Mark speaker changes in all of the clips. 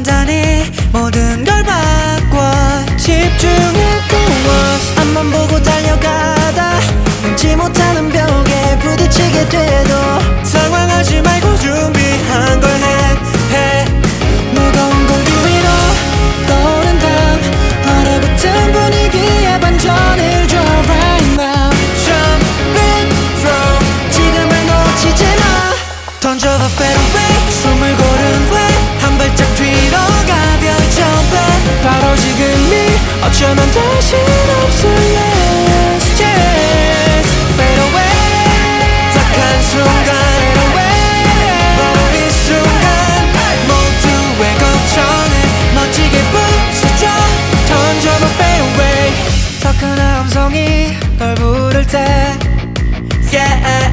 Speaker 1: 판단이 모든 걸 바꿔. 집중했고 앞만 보고 달려가다 넘지 못하는 벽에 부딪히게 돼도 상황하지 말고 준비한 걸 해. 무거운 공기 위로 떠오른 담 얼어붙은 분위기에 반전을 줘 right now. Jump and throw 지금을 놓치지 마. 던져봐 fade away 숨을 고른 후에 한 발짝 뒤로 가벼이 jump back. 바로 지금이 어쩌면 다신 없을 yes yes. Fade away 딱 한 순간 fade away 바로 이 순간 모두의 걱정을 멋지게 부숴줘. 던져봐 fade away 더 큰 함성이 널 부를 때 yeah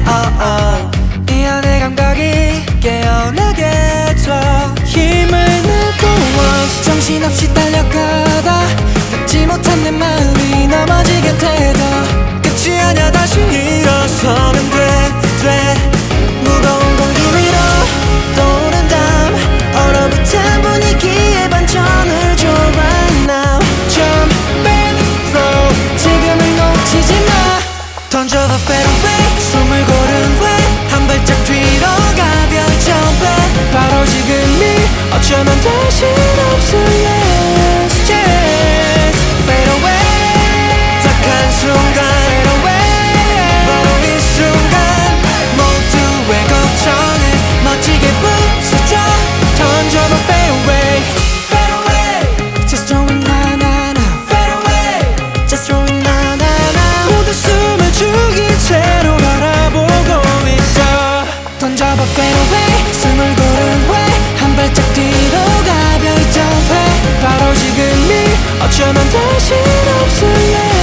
Speaker 1: 이 안의 감각이 깨어나게 둬. 힘을 내고 정신없이 달려가다 닿지 못한 내 마음이 넘어지게 돼도 끝이 아냐 다시 일어서면 돼. 무거운 공기 위로 떠오른 담 얼어붙은 분위기에 반전을 줘 right now. Jump and throw 지금은 놓치지 마. 던져봐 fade away 숨을 고른 후에 한 발짝 뒤로 가벼이 jump back. 바로 지금이 어쩌면 다신 없을 yes yes. Fade away 딱 한 순간 fade away 바로 이 순간 모두의 걱정을 멋지게 부숴줘. 던져봐 fade away fade away just throw it now now now. Fade away just throw it now now now. 모두 숨을 죽인 채로 바라보고 있어. 던져봐 fade away 숨을 고른 후에 한 발짝 뒤로 가벼이 jump back. 바로 지금이 어쩌면 다신 없을